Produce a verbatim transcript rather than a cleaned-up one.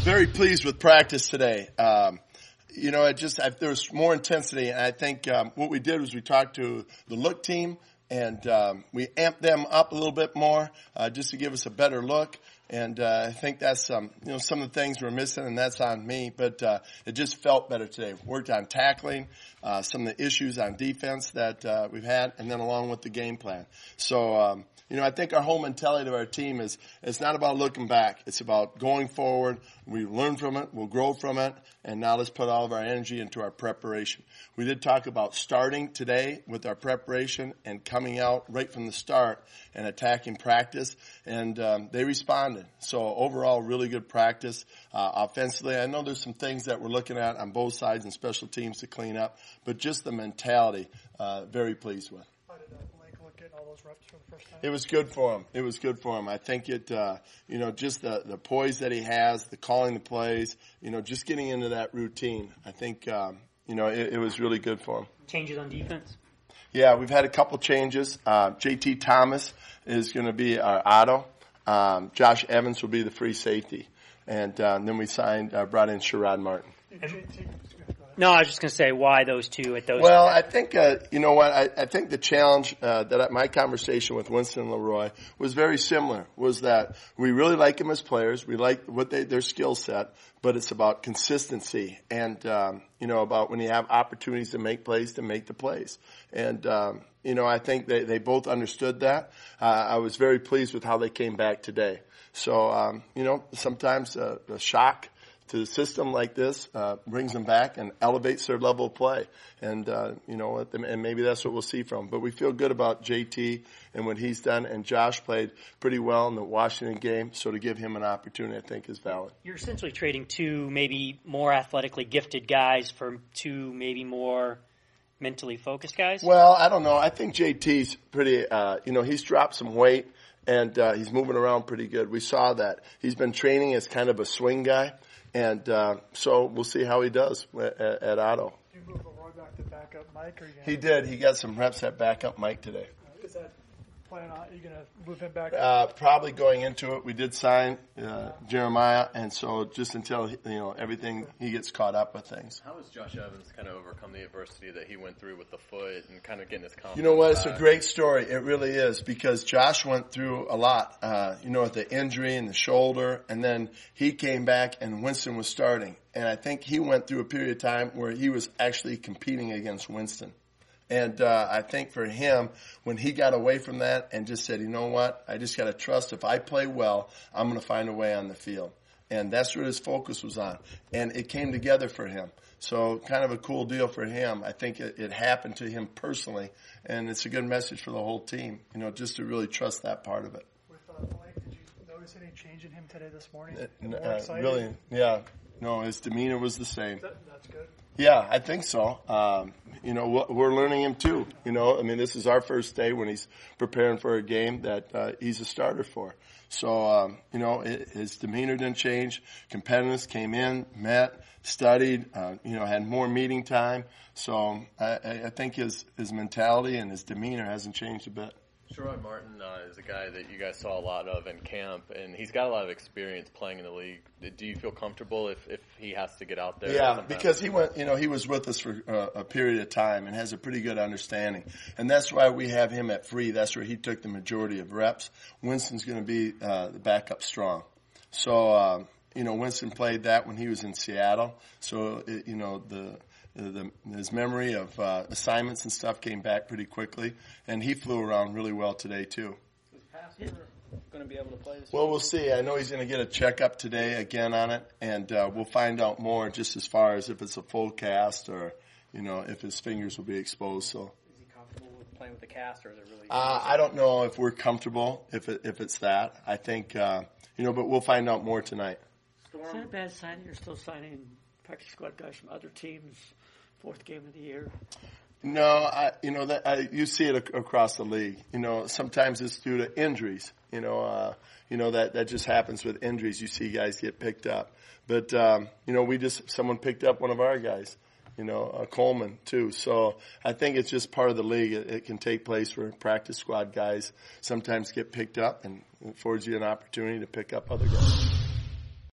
very pleased with practice today. Um, you know, it just I, there was more intensity, and I think um, what we did was we talked to the look team, and um, we amped them up a little bit more uh, just to give us a better look. And uh, I think that's um, you know some of the things we're missing, and that's on me. But uh, it just felt better today. Worked on tackling, uh, some of the issues on defense that uh, we've had, and then along with the game plan. So. Um, You know, I think our whole mentality of our team is, it's not about looking back. It's about going forward. We learn from it. We'll grow from it. And now let's put all of our energy into our preparation. We did talk about starting today with our preparation and coming out right from the start and attacking practice. And um, they responded. So overall, really good practice. Uh, offensively, I know there's some things that we're looking at on both sides and special teams to clean up. But just the mentality, uh, very pleased with. All those reps for the first time? It was good for him. It was good for him. I think it, uh, you know, just the, the poise that he has, the calling the plays, you know, just getting into that routine. I think, um, you know, it, it was really good for him. Changes on defense? Yeah, we've had a couple changes. Uh, J T Thomas is going to be our auto. Um, Josh Evans will be the free safety. And uh, then we signed, uh, brought in Sherrod Martin. No, I was just going to say why those two at those. Well, I think, uh, you know what, I, I think the challenge uh, that I, my conversation with Winston and Leroy was very similar, was that we really like them as players. We like what they, their skill set, but it's about consistency and, um, you know, about when you have opportunities to make plays, to make the plays. And, um, you know, I think they, they both understood that. Uh, I was very pleased with how they came back today. So, um, you know, sometimes uh, the shock to the system like this uh, brings them back and elevates their level of play. And, uh, you know, and maybe that's what we'll see from them. But we feel good about J T and what he's done. And Josh played pretty well in the Washington game. So to give him an opportunity, I think, is valid. You're essentially trading two maybe more athletically gifted guys for two maybe more mentally focused guys? Well, I don't know. I think J T's pretty, uh, you know, he's dropped some weight. And uh, he's moving around pretty good. We saw that. He's been training as kind of a swing guy. And uh, so we'll see how he does at, at Otto. Did you move Leroy back to backup Mike? Or are you gonna he did. He got some reps at backup Mike today. Uh, is that plan on? Are you going to move him back? Uh, probably going into it. We did sign uh, Jeremiah, and so just until you know everything, he gets caught up with things. How has Josh Evans kind of overcome the adversity that he went through with the foot and kind of getting his confidence? You know what? It's back? a great story. It really is, because Josh went through a lot. Uh, you know, with the injury and the shoulder, and then he came back, and Winston was starting, and I think he went through a period of time where he was actually competing against Winston. And uh, I think for him, when he got away from that and just said, you know what, I just got to trust if I play well, I'm going to find a way on the field. And that's what his focus was on. And it came together for him. So kind of a cool deal for him. I think it, it happened to him personally. And it's a good message for the whole team, you know, just to really trust that part of it. With uh, Blake, did you notice any change in him today this morning? Uh, uh, really, yeah. No, his demeanor was the same. That, that's good. Yeah, I think so. Um, you know, we're learning him too. You know, I mean, this is our first day when he's preparing for a game that uh, he's a starter for. So, um, you know, it, his demeanor didn't change. Competitiveness came in, met, studied, uh, you know, had more meeting time. So I, I think his, his mentality and his demeanor hasn't changed a bit. Sherrod Martin uh, is a guy that you guys saw a lot of in camp, and he's got a lot of experience playing in the league. Do you feel comfortable if, if he has to get out there? Yeah, sometimes? Because he went, you know, he was with us for uh, a period of time and has a pretty good understanding. And that's why we have him at free. That's where he took the majority of reps. Winston's going to be uh, the backup strong. So, uh, you know, Winston played that when he was in Seattle. So, it, you know, the... The, his memory of uh, assignments and stuff came back pretty quickly, and he flew around really well today too. Is Passer going to be able to play this Well, week? we'll see. I know he's going to get a checkup today again on it, and uh, we'll find out more just as far as if it's a full cast or, you know, if his fingers will be exposed. So. Is he comfortable with playing with the cast, or is it really? Uh, I don't know if we're comfortable if it, if it's that. I think uh, you know, but we'll find out more tonight. Is that a bad sign? You're still signing practice squad guys from other teams. Fourth game of the year. No, I, you know that I, you see it ac- across the league. You know, sometimes it's due to injuries. You know, uh, you know that that just happens with injuries. You see guys get picked up, but um, you know, we just someone picked up one of our guys. You know, uh, Coleman too. So I think it's just part of the league. It, it can take place where practice squad guys sometimes get picked up, and it affords you an opportunity to pick up other guys.